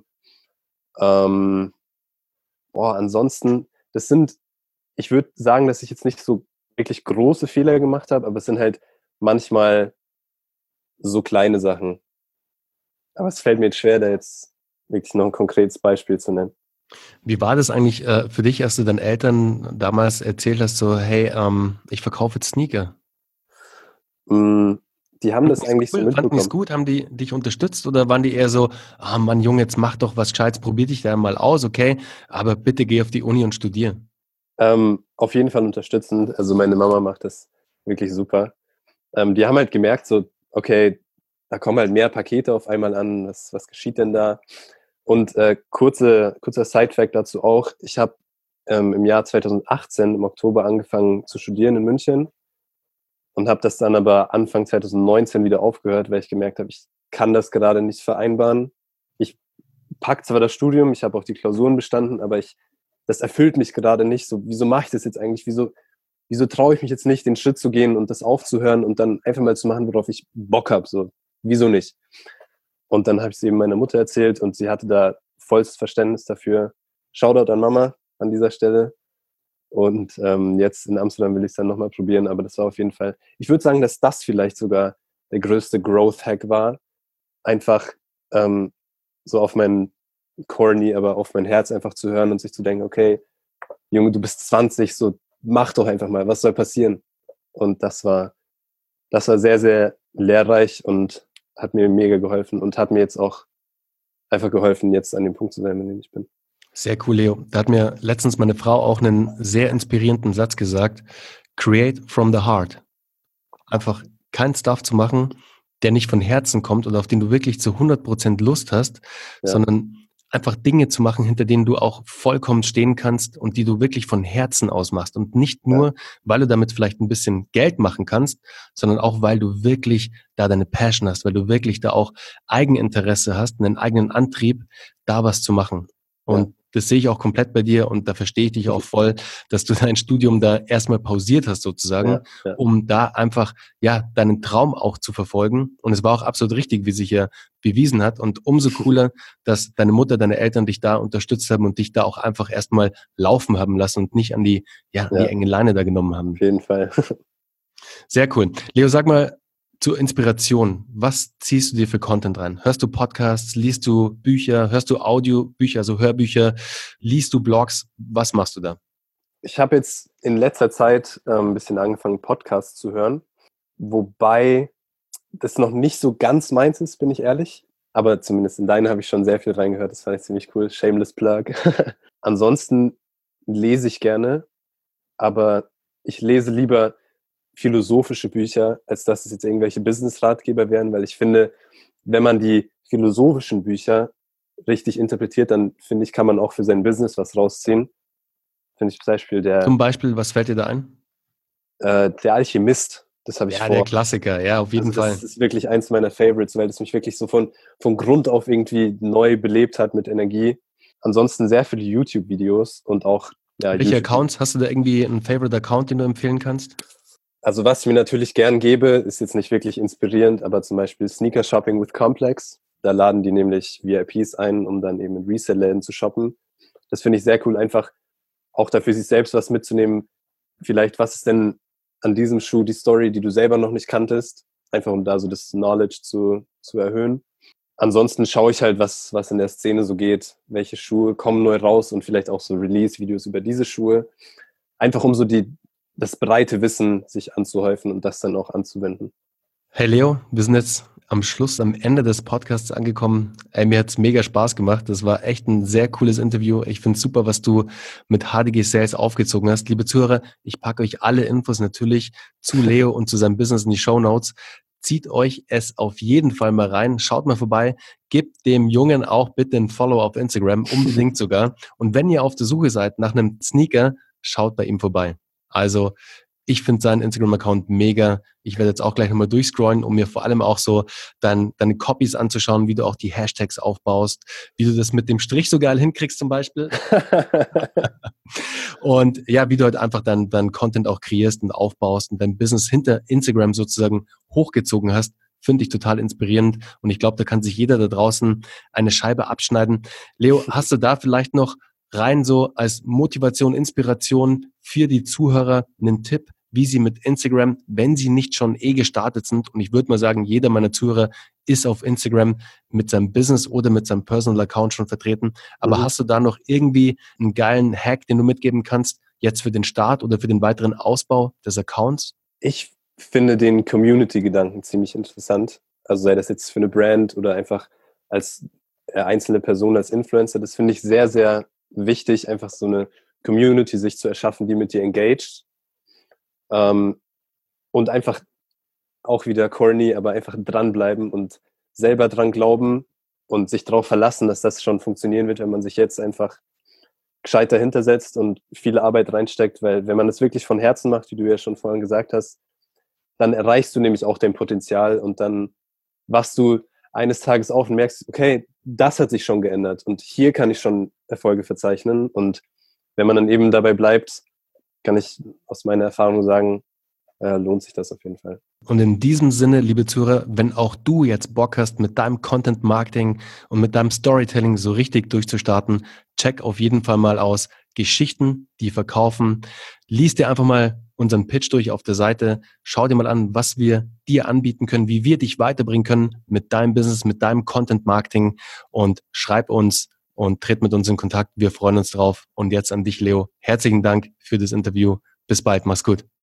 Ähm, boah, ansonsten, das sind, ich würde sagen, dass ich jetzt nicht so wirklich große Fehler gemacht habe, aber es sind halt manchmal so kleine Sachen. Aber es fällt mir jetzt schwer, da jetzt wirklich noch ein konkretes Beispiel zu nennen. Wie war das eigentlich äh, für dich, als du deinen Eltern damals erzählt hast, so, hey, ähm, ich verkaufe jetzt Sneaker? Mm, Die haben das Fanden eigentlich die's so cool? Fanden die es mitbekommen. gut? Haben die dich unterstützt oder waren die eher so, ah Mann, Junge, jetzt mach doch was Gescheites, probier dich da mal aus, okay, aber bitte geh auf die Uni und studier. Ähm, auf jeden Fall unterstützend. Also meine Mama macht das wirklich super. Ähm, die haben halt gemerkt, so, okay, da kommen halt mehr Pakete auf einmal an. Was, was geschieht denn da? Und äh, kurze, kurzer Side-Fact dazu auch. Ich habe ähm, im Jahr zweitausendachtzehn im Oktober angefangen zu studieren in München und habe das dann aber Anfang zweitausendneunzehn wieder aufgehört, weil ich gemerkt habe, ich kann das gerade nicht vereinbaren. Ich pack zwar das Studium, ich habe auch die Klausuren bestanden, aber ich, das erfüllt mich gerade nicht. So, wieso mache ich das jetzt eigentlich? Wieso, wieso traue ich mich jetzt nicht, den Schritt zu gehen und das aufzuhören und dann einfach mal zu machen, worauf ich Bock habe? So, wieso nicht? Und dann habe ich es eben meiner Mutter erzählt und sie hatte da vollstes Verständnis dafür. Shoutout an Mama an dieser Stelle. Und ähm, jetzt in Amsterdam will ich es dann nochmal probieren, aber das war auf jeden Fall, ich würde sagen, dass das vielleicht sogar der größte Growth-Hack war. Einfach ähm, so auf mein corny, aber auf mein Herz einfach zu hören und sich zu denken, okay, Junge, du bist zwanzig, so mach doch einfach mal, was soll passieren? Und das war, das war sehr, sehr lehrreich und hat mir mega geholfen und hat mir jetzt auch einfach geholfen, jetzt an dem Punkt zu sein, an dem ich bin. Sehr cool, Leo. Da hat mir letztens meine Frau auch einen sehr inspirierenden Satz gesagt. Create from the heart. Einfach keinen Stuff zu machen, der nicht von Herzen kommt oder auf den du wirklich zu hundert Prozent Lust hast, Ja. sondern einfach Dinge zu machen, hinter denen du auch vollkommen stehen kannst und die du wirklich von Herzen aus machst. Und nicht nur, ja. weil du damit vielleicht ein bisschen Geld machen kannst, sondern auch, weil du wirklich da deine Passion hast, weil du wirklich da auch Eigeninteresse hast, einen eigenen Antrieb, da was zu machen. Und ja. das sehe ich auch komplett bei dir und da verstehe ich dich auch voll, dass du dein Studium da erstmal pausiert hast sozusagen, ja, ja. um da einfach ja deinen Traum auch zu verfolgen. Und es war auch absolut richtig, wie sich ja bewiesen hat. Und umso cooler, dass deine Mutter, deine Eltern dich da unterstützt haben und dich da auch einfach erstmal laufen haben lassen und nicht an die, ja, ja. die enge Leine da genommen haben. Auf jeden Fall. Sehr cool. Leo, sag mal, zur Inspiration, was ziehst du dir für Content rein? Hörst du Podcasts, liest du Bücher, hörst du Audiobücher, also Hörbücher, liest du Blogs? Was machst du da? Ich habe jetzt in letzter Zeit äh, ein bisschen angefangen, Podcasts zu hören, wobei das noch nicht so ganz meins ist, bin ich ehrlich. Aber zumindest in deinen habe ich schon sehr viel reingehört, das fand ich ziemlich cool. Shameless Plug. Ansonsten lese ich gerne, aber ich lese lieber philosophische Bücher, als dass es jetzt irgendwelche Business-Ratgeber wären, weil ich finde, wenn man die philosophischen Bücher richtig interpretiert, dann finde ich, kann man auch für sein Business was rausziehen. finde ich zum Beispiel der, Zum Beispiel, was fällt dir da ein? äh, der Alchemist. Das habe ich Ja, vor. der Klassiker, ja, auf jeden Also Fall. das ist wirklich eins meiner Favorites, weil es mich wirklich so von, von Grund auf irgendwie neu belebt hat mit Energie. Ansonsten sehr viele YouTube-Videos und auch ja, Welche YouTube. Accounts? Hast du da irgendwie einen Favorite-Account, den du empfehlen kannst? Also was ich mir natürlich gern gebe, ist jetzt nicht wirklich inspirierend, aber zum Beispiel Sneaker Shopping with Complex. Da laden die nämlich V I Ps ein, um dann eben in Resell-Läden zu shoppen. Das finde ich sehr cool, einfach auch dafür sich selbst was mitzunehmen. Vielleicht, was ist denn an diesem Schuh die Story, die du selber noch nicht kanntest? Einfach um da so das Knowledge zu, zu erhöhen. Ansonsten schaue ich halt, was, was in der Szene so geht. Welche Schuhe kommen neu raus und vielleicht auch so Release-Videos über diese Schuhe. Einfach um so die, das breite Wissen sich anzuhäufen und das dann auch anzuwenden. Hey Leo, wir sind jetzt am Schluss, am Ende des Podcasts angekommen. Ey, mir hat's mega Spaß gemacht. Das war echt ein sehr cooles Interview. Ich finde super, was du mit H D G Sales aufgezogen hast. Liebe Zuhörer, ich packe euch alle Infos natürlich zu Leo und zu seinem Business in die Shownotes. Zieht euch es auf jeden Fall mal rein. Schaut mal vorbei. Gebt dem Jungen auch bitte ein Follow auf Instagram, unbedingt sogar. Und wenn ihr auf der Suche seid nach einem Sneaker, schaut bei ihm vorbei. Also ich finde seinen Instagram-Account mega. Ich werde jetzt auch gleich nochmal durchscrollen, um mir vor allem auch so dein, deine Copies anzuschauen, wie du auch die Hashtags aufbaust, wie du das mit dem Strich so geil hinkriegst zum Beispiel. Und ja, wie du halt einfach dann dein Content auch kreierst und aufbaust und dein Business hinter Instagram sozusagen hochgezogen hast, finde ich total inspirierend. Und ich glaube, da kann sich jeder da draußen eine Scheibe abschneiden. Leo, hast du da vielleicht noch rein so als Motivation, Inspiration für die Zuhörer einen Tipp, wie sie mit Instagram, wenn sie nicht schon eh gestartet sind, und ich würde mal sagen, jeder meiner Zuhörer ist auf Instagram mit seinem Business oder mit seinem Personal Account schon vertreten, aber mhm. hast du da noch irgendwie einen geilen Hack, den du mitgeben kannst, jetzt für den Start oder für den weiteren Ausbau des Accounts? Ich finde den Community-Gedanken ziemlich interessant, also sei das jetzt für eine Brand oder einfach als einzelne Person, als Influencer, das finde ich sehr, sehr wichtig, einfach so eine Community sich zu erschaffen, die mit dir engaged. Ähm, und einfach auch wieder corny, aber einfach dranbleiben und selber dran glauben und sich darauf verlassen, dass das schon funktionieren wird, wenn man sich jetzt einfach gescheit dahinter setzt und viele Arbeit reinsteckt, weil wenn man das wirklich von Herzen macht, wie du ja schon vorhin gesagt hast, dann erreichst du nämlich auch dein Potenzial und dann wachst du eines Tages auf und merkst, okay, das hat sich schon geändert und hier kann ich schon Erfolge verzeichnen. Und wenn man dann eben dabei bleibt, kann ich aus meiner Erfahrung sagen, äh, lohnt sich das auf jeden Fall. Und in diesem Sinne, liebe Zuhörer, wenn auch du jetzt Bock hast, mit deinem Content Marketing und mit deinem Storytelling so richtig durchzustarten, check auf jeden Fall mal aus Geschichten, die verkaufen. Lies dir einfach mal unseren Pitch durch auf der Seite. Schau dir mal an, was wir dir anbieten können, wie wir dich weiterbringen können mit deinem Business, mit deinem Content Marketing, und schreib uns und tritt mit uns in Kontakt. Wir freuen uns drauf. Und jetzt an dich, Leo. Herzlichen Dank für das Interview. Bis bald. Mach's gut.